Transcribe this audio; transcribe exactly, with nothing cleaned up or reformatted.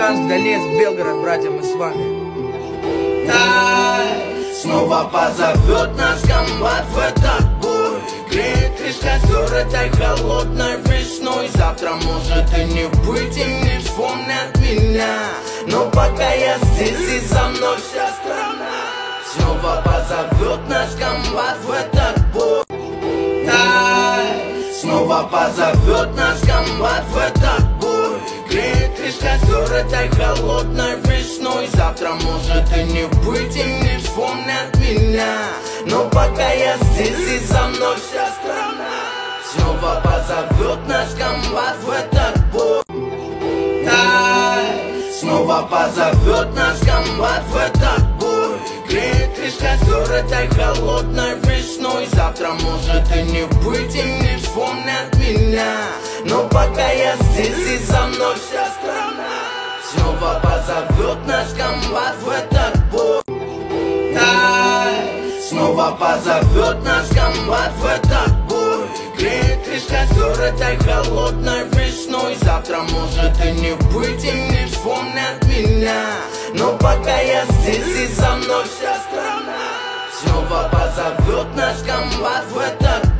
Луганск, Донецк, Белгород, братья, мы с вами. Снова позовет нас комбат в этот бой. Греет лишь костер этой холодной весной. Завтра может и не быть, и не вспомнят меня. Но пока я здесь, и за мной вся страна. Снова позовет нас комбат в этот бой. Снова позовет нас комбат в этот бой. Греет лишь костер этой холодной весной. Завтра может и не быть, и не вспомнят меня. Но пока я здесь, и за мной вся страна. Снова позовет нас комбат в этот бой. Снова позовет нас комбат в этот бой. Греет лишь костер этой холодной весной. Завтра может и не быть, и не вспомнят меня. Но пока я здесь, и за мной вся страна. Снова позовет нас комбат в этот бой. Снова позовет нас комбат в этот бой. Греет лишь костер этой холодной весной. Завтра может и не быть, и не вспомнят меня. Но пока я здесь, и за мной вся страна. Снова позовет нас комбат в этот бой.